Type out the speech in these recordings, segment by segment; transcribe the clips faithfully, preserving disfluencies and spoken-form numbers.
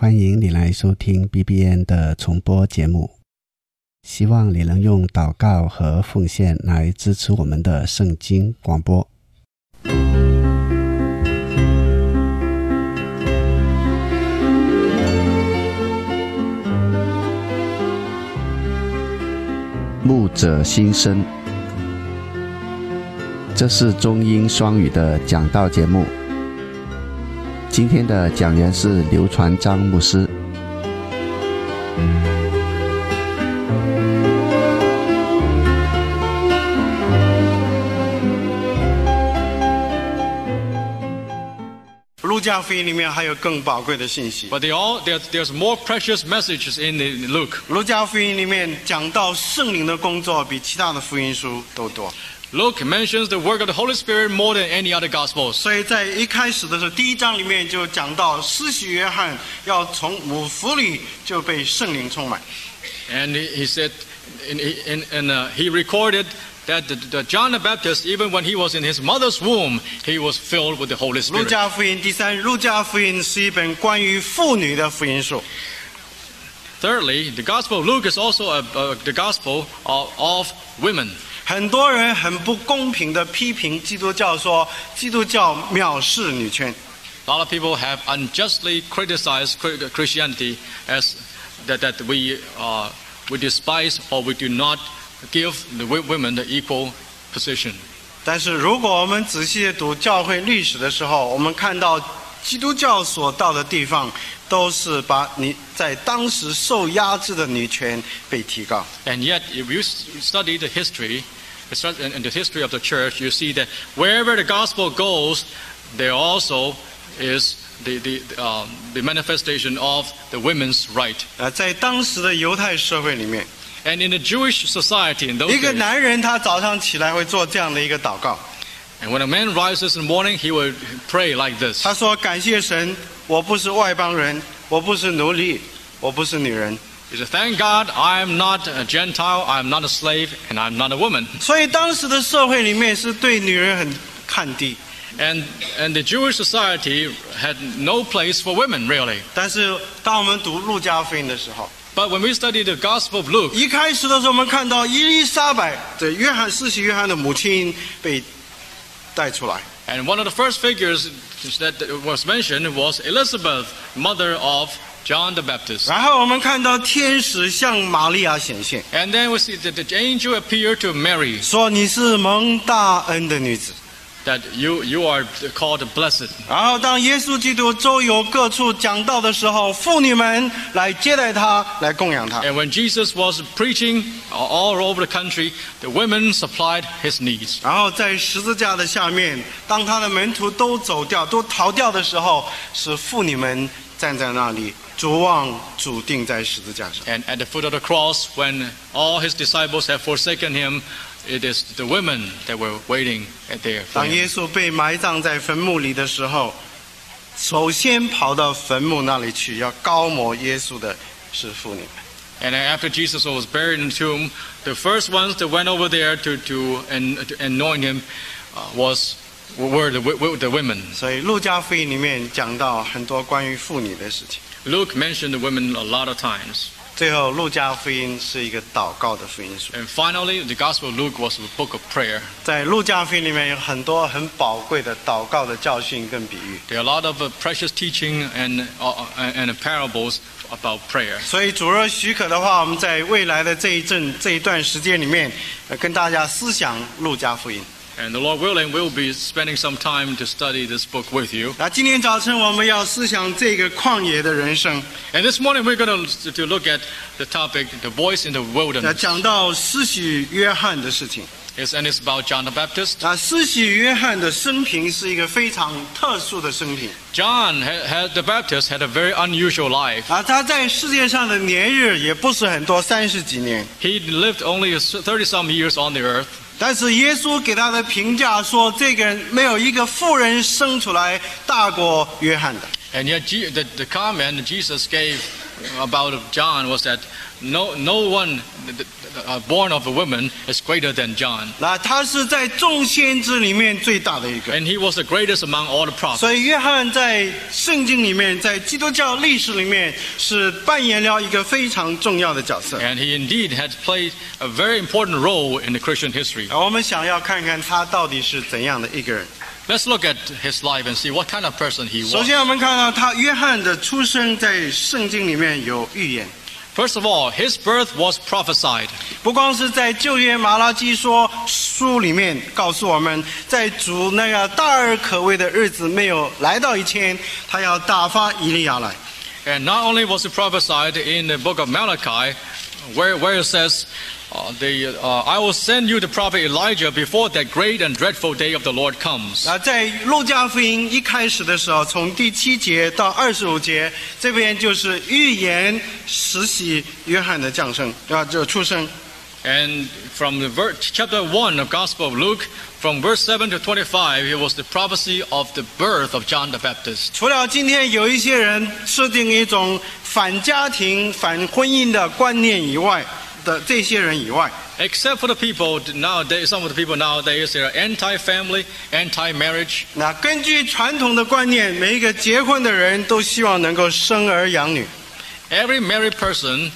欢迎你来收听 B B N 的重播节目，希望你能用祷告和奉献来支持我们的圣经广播。牧者心声，这是中英双语的讲道节目。今天的讲员是刘传章牧师。 路加福音里面还有更宝贵的信息。 But they all, there's, there's more precious messages in the- Luke. 路加福音里面讲到圣灵的工作比其他的福音书都多， Luke mentions the work of the Holy Spirit more than any other Gospels. 所以在一开始的时候，第一章里面就讲到施洗约翰要从母腹里就被圣灵充满。 And he, he said, in, in, in, uh, he recorded that the, the John the Baptist, even when he was in his mother's womb, he was filled with the Holy 路 Spirit. 加福音第三，路加福音是一本关于妇女的福音书。 Thirdly, the Gospel of Luke is also a, a, the Gospel of, of women. 很多人很不公平的批评基督教，说基督教藐视女权。 A lot of people have unjustly criticized Christianity as that, that we, uh, we despise or we do not give the women the equal position. 但是如果我们仔细地读教会历史的时候，我们看到基督教所到的地方，都是把你在当时受压制的女权被提高。 And yet, if you study the history, in the history of the church, you see that wherever the gospel goes, there also is the, the, um, the manifestation of the women's right. 呃，在当时的犹太社会里面， And in the Jewish society in those 一个 days, 男人他早上起来会做这样的一个祷告， and when a man rises in the morning, he will pray like this. 他说：“感谢神，我不是外邦人，我不是奴隶，我不是女人。” He said, "Thank God, I am not a Gentile, I am not a slave, and I am not a woman." 所以当时的社会里面是对女人很看低， And and the Jewish society had no place for women really. 但是当我们读路加福音的时候， But when we study the Gospel of Luke, 一开始的时候，我们看到伊丽莎白的约翰施洗约翰的母亲被带出来， and one of the first figures that was mentioned was Elizabeth, mother of John the Baptist. 然后我们看到天使向玛利亚显现， And then we see that the angel appeared to Mary, 说你是蒙大恩的女子。 that you, you are called blessed. 然后当耶稣基督周游各处讲道的时候，妇女们来接待他，来供养他。 And when Jesus was preaching all over the country, the women supplied his needs. 然后在十字架的下面，当他的门徒都走掉、都逃掉的时候，是妇女们站在那里，主望主定在十字架上。 And at the foot of the cross, when all his disciples have forsaken him, it is the women that were waiting at there for 当 him. 耶稣被埋葬在坟墓里的时候，首先跑到坟墓那里去，要高摩耶稣的是妇女们。 And after Jesus was buried in the tomb, the first ones that went over there to, to, and, to anoint him uh, was, were the, were the women. 所以路加福音里面讲到很多关于妇女的事情。 Luke mentioned the women a lot of times. 最后，路加福音是一个祷告的福音书。 And finally, the Gospel of Luke was a book of prayer. 在路加福音里面有很多很宝贵的祷告的教训跟比喻。 There are a lot of uh, precious teaching and, uh, and parables about prayer. 所以主若许可的话，我们在未来的这一阵这一段时间里面，呃跟大家思想路加福音。 And the Lord willing, we'll be spending some time to study this book with you. 那今天早晨我们要思想这个旷野的人生。 And this morning we're going to, to look at the topic, the voice in the 那 wilderness. 讲到施洗约翰的事情。 It's, and it's about John the Baptist. 那施洗约翰的生平是一个非常特殊的生平。 John had, had, the Baptist had a very unusual life. 啊，他在世界上的年日也不是很多，三十几年。 He lived only thirty some years on the earth. 但是耶稣给他的评价说，这个人没有一个妇人生出来大过约翰的。 And yet the, the comment Jesus gave about John was that no, no one, uh, born of a woman is greater than John. 那他是在众先知里面最大的一个。 And he was the greatest among all the prophets. 所以约翰在圣经里面，在基督教历史里面是扮演了一个非常重要的角色。 And he indeed had played a very important role in the Christian history. 我们想要看看他到底是怎样的一个人。 Let's look at his life and see what kind of person he 首 was. 先，我们看到他约翰的出生在圣经里面有预言， First of all, his birth was prophesied. 不光是在旧约马拉基说书里面告诉我们，在主那个大而可畏的日子没有来到以前，他要打发以利亚来。 And not only was it prophesied in the book of Malachi, where, where it says, uh, the, uh, I will send you the prophet Elijah before that great and dreadful day of the Lord comes. 那在路加福音一开始的时候，从第七节到二十五节，这边就是预言实习约翰的降生啊，就出生。 And from the ver- chapter one of Gospel of Luke, from verse seven to twenty-five, it was the prophecy of the birth of John the Baptist. 除了今天有一些人设定一种反家庭、反婚姻的观念以外的这些人以外， Except for the people nowadays, some of the people nowadays, they are anti-family, anti-marriage. 那根据传统的观念，每一个结婚的人都希望能够生儿养女。 Every married person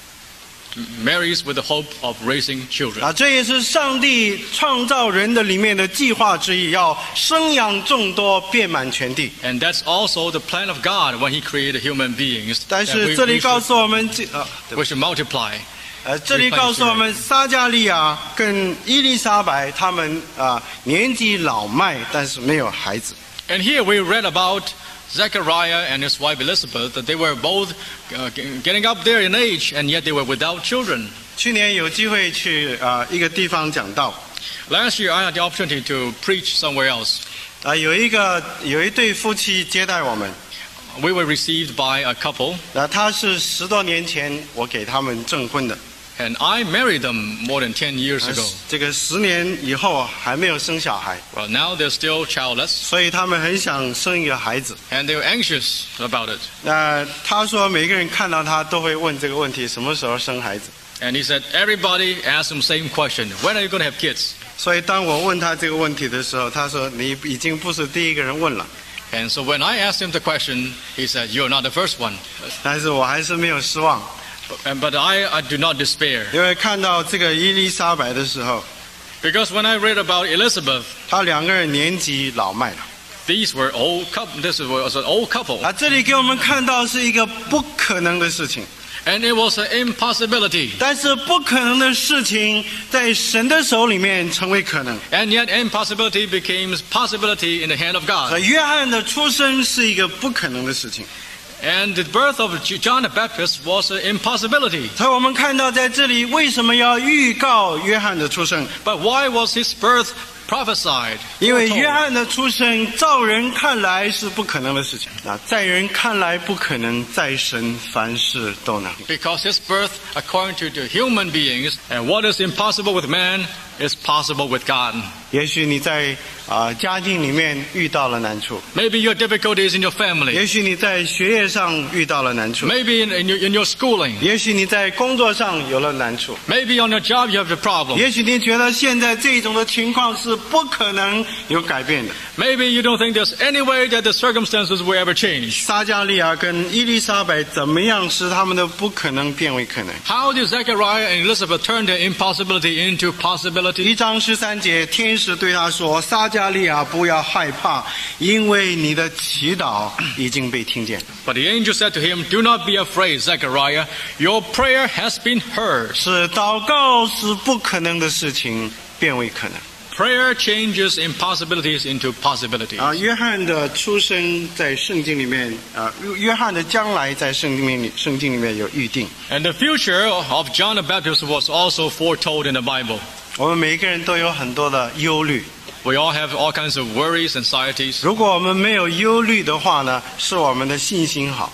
marries with the hope of raising children. 啊，这也是上帝创造人的里面的计划之一，要生养众多，遍满全地。 And that's also the plan of God when He created human beings. 但 that 是 we, 这里 we 告 should, 诉我们，这啊，对不 we should multiply. 呃，这里告诉我们，撒加利亚跟伊丽莎白他们啊年纪老迈，但是没有孩子。 And here we read about Zechariah and his wife Elizabeth, that they were both uh, getting up there in age, and yet they were without children. 去年有机会去啊一个地方讲道， Last year, I had the opportunity to preach somewhere else. 啊有一个有一对夫妻接待我们， We were received by a couple, 那他是十多年前我给他们证婚的， and I married them more than ten years 呃 ago. 这个十年以后还没有生小孩， Well, now they're still childless, 所以他们很想生一个孩子。 and they're anxious about it. 那他说每个人看到他都会问这个问题：什么时候生孩子？ And he said, everybody asked him the same question, when are you going to have kids? 所以当我问他这个问题的时候，他说：“你已经不是第一个人问了。” And so when I asked him the question, he said, you're not the first one. 但是我还是没有失望， And, but I, I do not despair. 因为看到这个伊丽莎白的时候， Because when I read about Elizabeth, 他两个人年纪老迈了。 these were old couple, this was an old couple. 啊，这里给我们看到是一个不可能的事情， And it was an impossibility. 但是不可能的事情在神的手里面成为可能。 And yet impossibility became possibility in the hand of 所 God. 以约翰的出生是一个不可能的事情。 And the birth of John the Baptist was an impossibility. 所以我们看到在这里为什么要预告约翰的出生？ But why was his birth prophesied? 因为 foretold? 约翰的出生，照人看来是不可能的事情。那在人看来不可能，在神凡事都能。 Because his birth, according to the human beings, and what is impossible with man is possible with God. 也许你在啊、家境里面遇到了难处， Maybe your difficulties in your family. 也许你在学业上遇到了难处， Maybe in, in, your, in your schooling. 也许你在工作上有了难处， Maybe on your job you have a problem. 也许你觉得现在这种的情况是不可能有改变的。 Maybe you don't think there's any way that the circumstances will ever change. 撒加利亚跟伊丽莎白怎么样使他们的不可能变为可能？ How did Zechariah and Elizabeth turn their impossibility into 一 possibility? 章十三节，天使对他说：“撒加利亚，不要害怕，因为你的祈祷已经被听见。 But the angel said to him, do not be afraid, Zechariah. Your prayer has been heard. 是祷告使不可能的事情变为可能。” Prayer changes impossibilities into possibilities. 啊，约翰的出生在圣经里面啊，约翰的将来在圣经里圣经里面有预定。 And the future of John the Baptist was also foretold in the Bible. 我们每一个人都有很多的忧虑， We all have all kinds of worries, anxieties. 如果我们没有忧虑的话呢，是我们的信心好。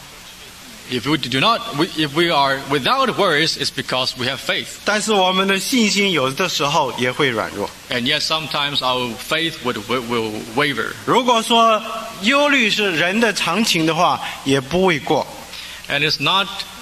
If we do not, we, if we are without worries, it's because we have faith. 但是我们的信心有的时候也会软弱。 And yet sometimes our faith would, will, will waver. 如果说忧虑是人的常情的话，也不为过。 And it's not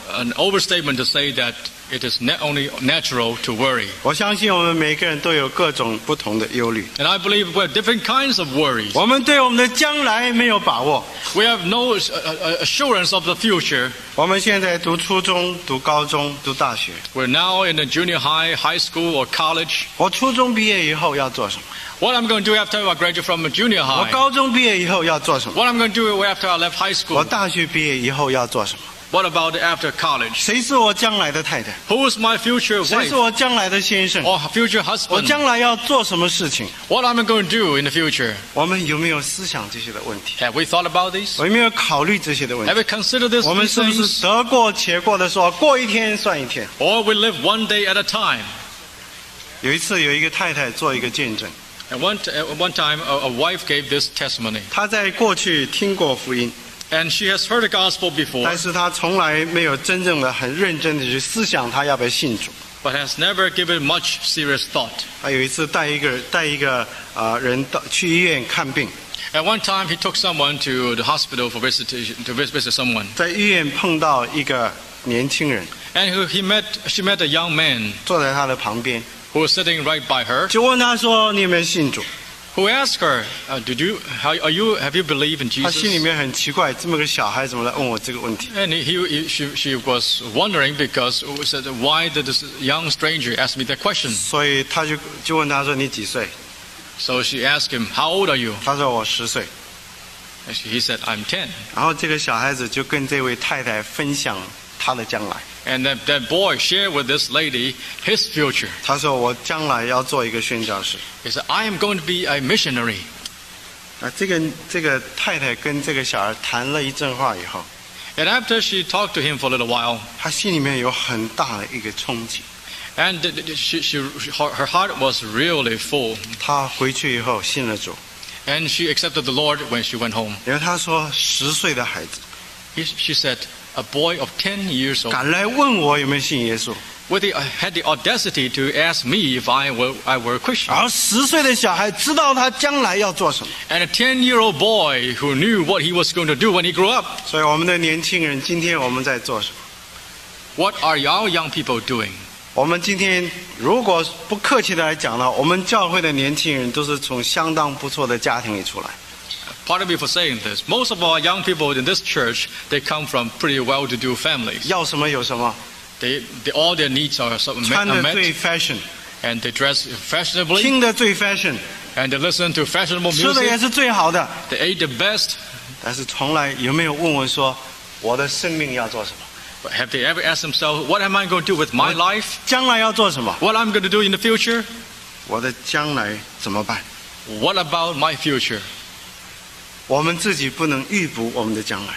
an overstatement to say that it is not only natural to worry. 我相信我们每个人都有各种不同的忧虑。 And I believe we have different kinds of worries. 我们对我们的将来没有把握。 We have no assurance of the future. 我们现在读初中、读高中、读大学。 We're now in the junior high, high school, or college. 我初中毕业以后要做什么？ What I'm going to do after I graduate from a junior 我 high? 高中毕业以后要做什么？ What I'm going to do after I left high 我 school? 大学毕业以后要做什么？ What about after college? 谁是我将来的太太？ Who is my future 谁 wife 是我将来的先生？ or future 我 husband? 将来要做什么事情？ What am I going to do in the future? 我们有没有思想这些的问题？ Have we thought about these? 我有没有考虑这些的问 Have 题？ we considered this 我们 these 是不 things? 是得过且过的说，过一天算一天？ Or we live one day at a time? 有一次，有一个太太做一个见证， At one, at one time, a, a wife gave this testimony. 她在过去听过福音， And she has heard the gospel before, 但是她从来没有真正的、很认真的去思想她要不要信主。 but has never given much serious thought. 她有一次带一个带一个啊、呃人到去医院看病， At one time, he took someone to the hospital for visitation, to vis- visit someone. 在医院碰到一个年轻人 And he he met, she met a young man 坐在她的旁边， who was sitting right by her, 就问她说：“你有没有信主 who asked her, uh, "Did you, how are you? Have you believed in？” 她心里 Jesus? 面很奇怪，这么个小孩怎么来问我这个问题？ And he, he, she, she was wondering because said, why did this young stranger ask me that question? 所以她就就问他说：“你几岁 So she asked him, "How old are you?" 他说：“我十岁。 And she, he said, "I'm ten." ” 然后这个小孩子就跟这位太太分享他的将来。 And that, that boy shared with this lady his future. 他说：“我将来要做一个宣教士。 He said, "I am going to be a missionary." ” 啊，这个这个太太跟这个小孩谈了一阵话以后， And after she talked to him for a little while, 他心里面有很大的一个冲击。 and she, she, her her heart was really full. 他回去以后信了主， And she accepted the Lord when she went home. 因为他说十岁的孩子 He, she said, a boy of ten years old 敢来问我有没有信耶稣， with the, had the audacity to ask me if I were, I were a Christian. 然后十岁的小孩知道他将来要做什么。 And a ten-year-old boy who knew what he was going to do when he grew up. 所以我们的年轻人，今天我们在做什么？ What are our young people doing? 我们今天如果不客气的来讲呢，我们教会的年轻人都是从相当不错的家庭里出来。 Pardon me for saying this. Most of our young people in this church, they come from pretty well-to-do families. 要什么有什么， They, they, all their needs are, sort of met, 穿 are 的最 met, fashion， and they dress fashionably, 听的最 fashion， and they listen to fashionable 吃的也 music. 是最好的。 They ate the best. 但是从来有没有问问说，我的生命要做什么？ But have they ever asked themselves, what am I going to do with my life? 将来要做什么？ What I'm going to do in the future? 我的将来怎么办？ What about my future? 我们自己不能预卜我们的将来，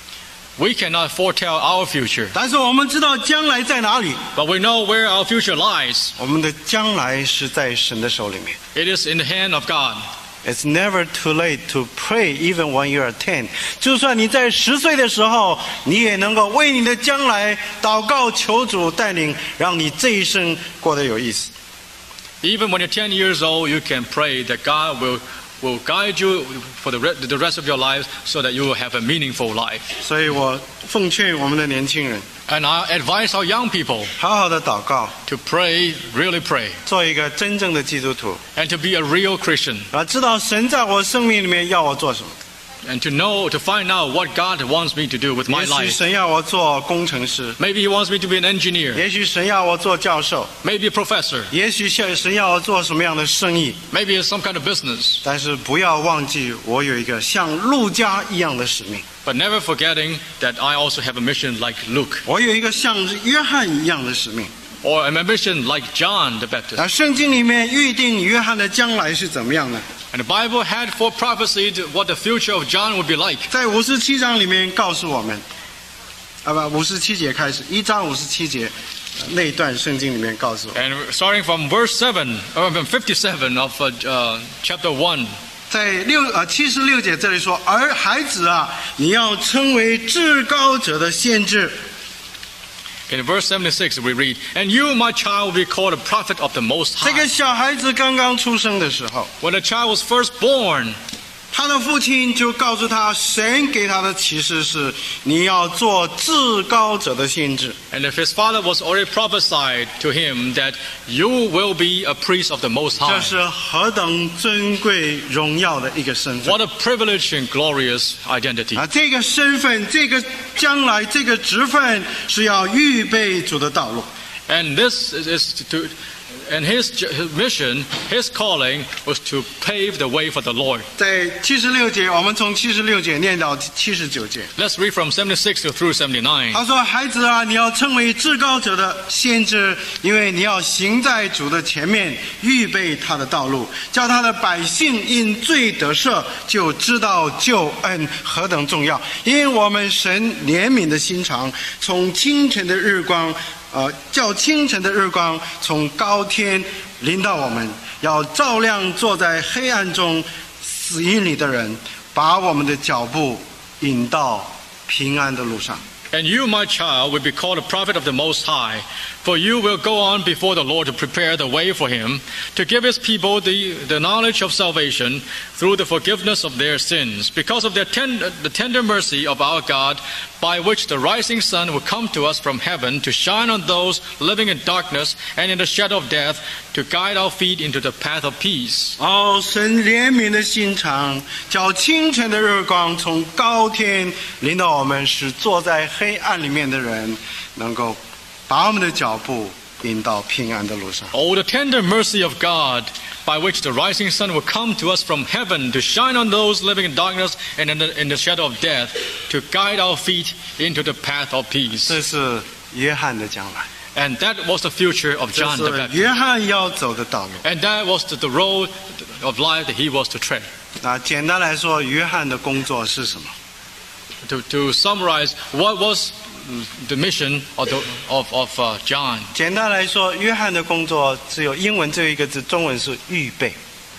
We cannot foretell our future, 但是我们知道将来在哪里。 but we know where our future lies. 我们的将来是在神的手里面。 It is in the hand of God. It's never too late to pray, even when you are ten. 就算你在十岁的时候，你也能够为你的将来祷告，求主带领，让你这一生过得有意思。 Even when you're ten years old, you can pray that God will, will guide you for the, re- the rest of your life so that you will have a meaningful life. 所以我奉劝我们的年轻人， And I advise our young people 好好的祷告， to pray, really pray, 做一个真正的基督徒， and to be a real Christian, 啊，知道神在我生命里面要我做什么。 and to know, to find out what God wants me to do with my 也许 life. 神要我做工程师， Maybe He wants me to be an engineer, 也许神要我做教授， maybe a professor, 也许神要我做什么样的生意。 maybe some kind of business. 但是不要忘记，我有一个像路加一样的使命， But never forgetting that I also have a mission like Luke, 我有一个像约翰一样的使命。 or a mission like John the Baptist. 那圣经里面预定约翰的将来是怎么样的？ And the Bible had foreprophesied what the future of John would be like. 在五十七章里面告诉我们，啊不，五十七节开始，一章五十七节呃那一段圣经里面告诉我， And starting from verse seven, or from fifty-seven of uh, uh, chapter one, 在六呃七十六节这里说，而孩子啊，你要称为至高者的先知。 in verse seventy-six we read, "And you, my child, will be called a prophet of the Most 这 High." 个小孩子刚刚出生的时候， When the child was first born, 他的父亲就告诉他，神给他的启示是你要做至高者的先知。 And if his father was already prophesied to him that you will be a priest of the Most 这 High. 是何等尊贵荣耀的一个身份 What a privileged and glorious identity. 啊！这个身份，这个将来，这个职分是要预备主的道路。 And this is, is to, and his, his mission, his calling was to pave the way for the Lord. 在七十六节，我们从七十六节念到七十九节。 Let's read from seventy-six to through seventy-nine. 他说：“孩子啊，你要成为至高者的先知，因为你要行在主的前面，预备他的道路，叫他的百姓因罪得赦，就知道救恩何等重要。因为我们神怜悯的心肠，从清晨的日光，呃，叫清晨的日光从高天临到我们，要照亮坐在黑暗中死荫里的人，把我们的脚步引到平安的路上。” And you, my child, will be called a prophet of the Most High, for you will go on before the Lord to prepare the way for him, to give his people the, the knowledge of salvation through the forgiveness of their sins, because of their ten, the tender mercy of our God, by which the rising sun will come to us from heaven to shine on those living in darkness and in the shadow of death, to guide our feet into the path of peace. 哦，神怜悯的心肠，叫清晨的日光从高天临到我们，使坐在黑暗里面的人能够把我们的脚步引到平安的路上。 Oh, the tender mercy of God, by which the rising sun will come to us from heaven to shine on those living in darkness and in the, in the shadow of death, to guide our feet into the path of peace. 这是约翰的将来， And that was the future of 这 John the 是 Baptist. 约翰要走的道路。 And that was the, the road of life that he was to tread. 那简单来说，约翰的工作是什么？ To, to summarize, what was the mission of, the, of, of uh, John? 简单来说，约翰的工作只有英文只有一个字，中文是预备。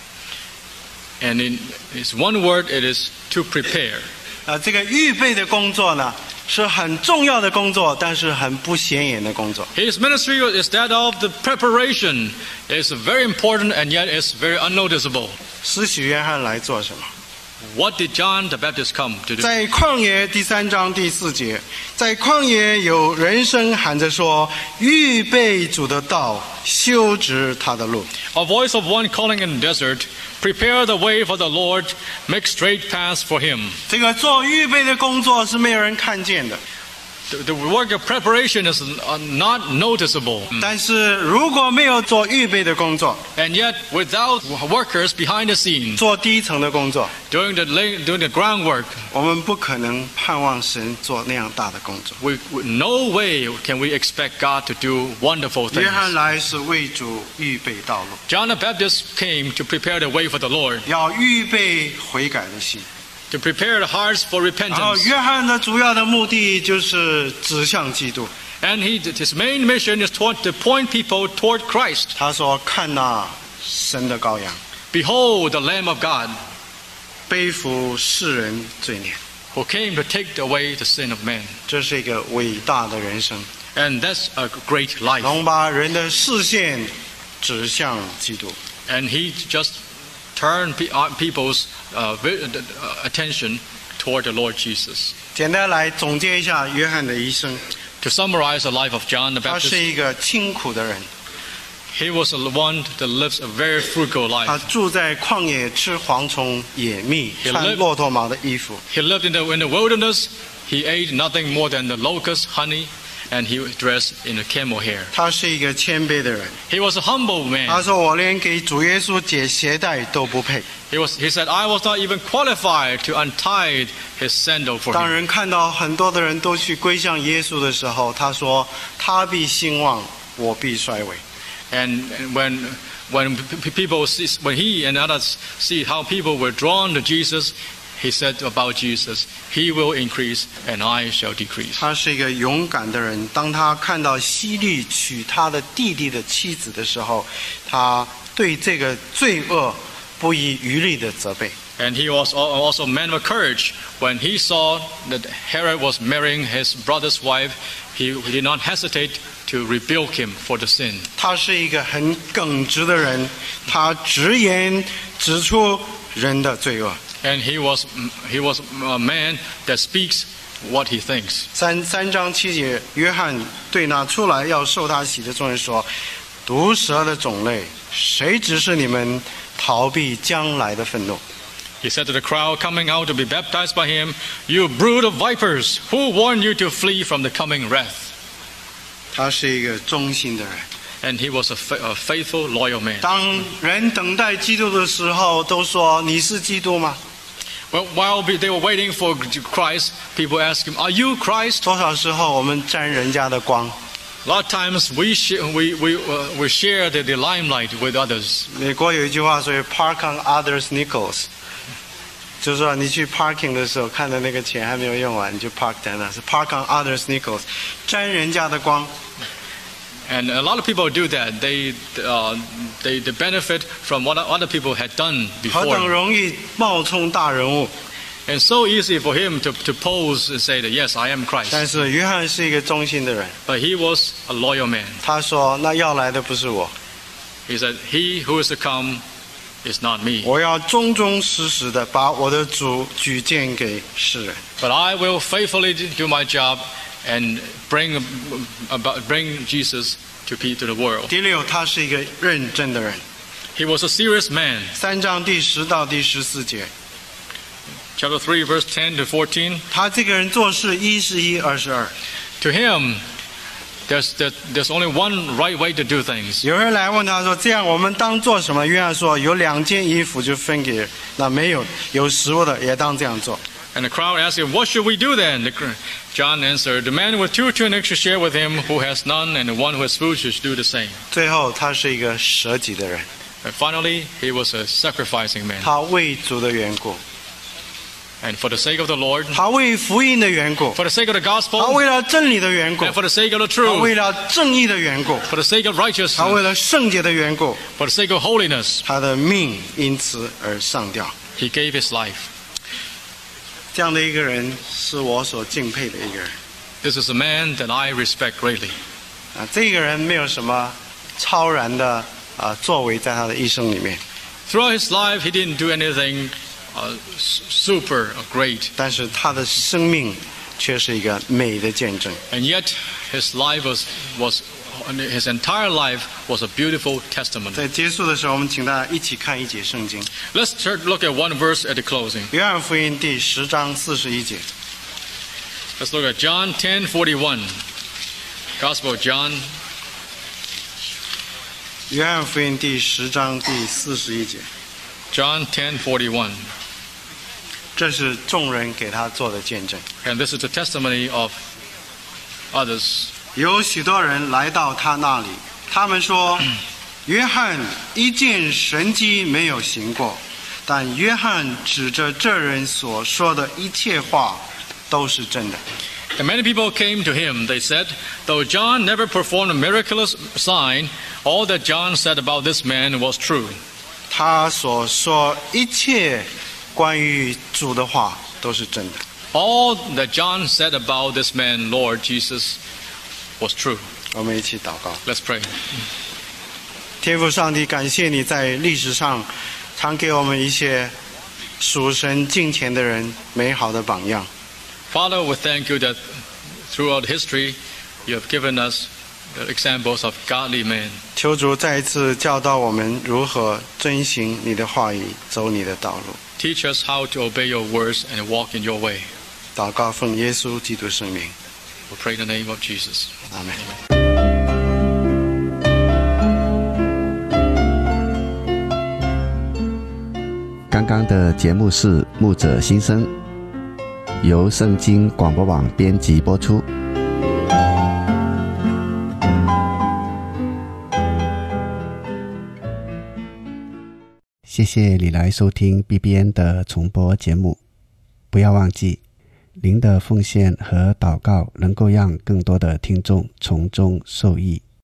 And in it's one word, it is to prepare. 啊，这个预备的工作呢，是很重要的工作，但是很不显眼的工作。 His ministry is that of the preparation. It's very important and yet it's very unnoticeable. 施洗约翰来做什么？ What did John the Baptist come to do? 在旷野第三章第四节，在旷野有人声喊着说：“预备主的道，修直他的路。” A voice of one calling in the desert, prepare the way for the Lord, make straight paths for him. 这个做预备的工作是没有人看见的， The, the work of preparation is uh, not noticeable. 但是如果没有做预备的工作， And yet, without workers behind the scenes, 做低层的工作， doing the, lay- doing the groundwork, 我们不可能盼望神做那样大的工作。 we, we, no way can we expect God to do wonderful 约翰 things. 来是为主预备道路， John the Baptist came to prepare the way for the Lord, 要预备悔改的心。 to prepare the hearts for 然后 repentance. 约翰的主要的目的就是指向基督。 And he, his main mission is toward, to point people toward Christ. 他说：“看那神的羔羊， Behold the Lamb of God, 背负世人罪孽。” who came to take away the sin of man. 这是一个伟大的人生， And that's a great life. 能把人的视线指向基督。 And he just turned pe- uh, people's uh, vi- uh, attention toward the Lord Jesus. 简单来总结一下约翰的一生， To summarize the life of John the 他是 Baptist, 一个清苦的人， he was the one that lives a very frugal 他 life. 住在旷野，吃蝗虫、野蜜， He 穿 lived- 骆驼毛的衣服。 He lived in the, in the wilderness. He ate nothing more than the locust, honey, and he was dressed in a camel hair. 他是一个谦卑的人。 He was a humble 他 man. 说：“我连给主耶稣解鞋带都不配。 He, was, he said, I was not even qualified to untie his sandal ” for 当 him. 人看到很多的人都去归向耶稣的时候，他说：“他必兴旺，我必衰微。” And and when when p- people see, when he and others see how people were drawn to Jesus, he said about Jesus, "He will increase, and I shall decrease." 他是一个勇敢的人。当他看到希律娶他的弟弟的妻子的时候，他对这个罪恶不遗余力的责备。 And he was al- also a man of courage. When he saw that Herod was marrying his brother's wife, he, he did not hesitate to rebuke him for the sin. 他是一个很耿直的人，他直言指出人的罪恶。 And he was he was a man that speaks what he thinks. 三三章七节，约翰对那出来要受他洗的众人说：“毒蛇的种类，谁指示你们逃避将来的愤怒？” He said to the crowd coming out to be baptized by him, "You brood of vipers, who warned you to flee from the coming wrath?" 他是一个忠心的人。 And he was a, fa- a faithful, loyal man. 当人等待基督的时候，都说：“你是基督吗？” Well, while they were waiting for Christ, people asked him, "Are you Christ?" 多少时候我们沾人家的光？ A lot of times we share, we we uh, we share the, the limelight with others. 美国有一句话说 ：“Park on others' nickels”，就是说你去 parking 的时候，看到那个钱还没有用完，你就 park 在那，是 park on others' nickels， 沾人家的光。 And a lot of people do that. They uh, they, they benefit from what other people had done 何等 before. 容易冒充大人物！ And so easy for him to, to pose and say that, yes, I am 但 Christ. 是约翰是一个忠心的人， But he was a loyal man. 他说：“那要来的不是我， He said, "He who is to come is not me, 我要忠忠实实的把我的主举荐给世人。” but I will faithfully do my job and bring about bring Jesus to pe- to the world." 第六，他是一个认真的人。 He was a serious man. 三章第十到第十四节， Chapter three, verse ten to fourteen. 他这个人做事一是一，二是二。 To him, there's there, there's only one right way to do things. 有人来问他说：“这样我们当做什么？”约翰说：“有两件衣服就分给那没有有食物的，也当这样做。” And the crowd asked him, "What should we do then?" The, John answered, "The man with two tunics should share with him who has none, and the one who has food should do the same." 最后，他是一个舍己的人， And finally, he was a sacrificing man. 他为主的缘故， And for the sake of the Lord, 他为福音的缘故， for the sake of the 他 gospel, 为了真理的缘故， and for the sake of the 他为 truth, 了正义的缘故， for the sake of 他 righteousness, 为了圣洁的缘故， for the sake of holiness, 他的命因此而上吊。 he gave his life. 这样的一个人是我所敬佩的一个人 This is a man that I respect greatly. 啊！这个人没有什么超然的啊作为在他的一生里面， Throughout his life, he didn't do anything uh, s- super great, 但是他的生命却是一个美的见证。 and yet his life was was his entire life was a beautiful testimony. 在结束的时候，我们请大家一起看一节圣经，《 Let's turn, look at one verse at the closing. 约翰福音》第十章四十一节。 Let's look at John ten forty-one. Gospel of John, 约翰福音第十章第四十一节， John ten forty-one. 这是众人给他做的见证。 And this is the testimony of others. 有许多人来到他那里，他们说：“约翰一件神迹没有行过，但约翰指着这人所说的一切话都是真的。” And many people came to him. They said, "Though John never performed a miraculous sign, all that John said about this man was true." 他所说一切关于主的话都是真的。 All that John said about this man, Lord Jesus, was true. 我们一起祷告。 Let's pray. 天父上帝，感谢你在历史上常给我们一些属神敬虔的人美好的榜样。 Father, we thank you that throughout history, you have given us the examples of godly men. 求主再一次教导我们如何遵行你的话语，走你的道路。 Teach us how to obey your words and walk in your way. 祷告奉耶稣基督圣名， We pray in the name of Jesus. 阿门。 刚刚的节目是牧者心声，由圣经广播网编辑播出。谢谢你来收听 B B N 的重播节目。不要忘记，您的奉献和祷告能够让更多的听众从中受益。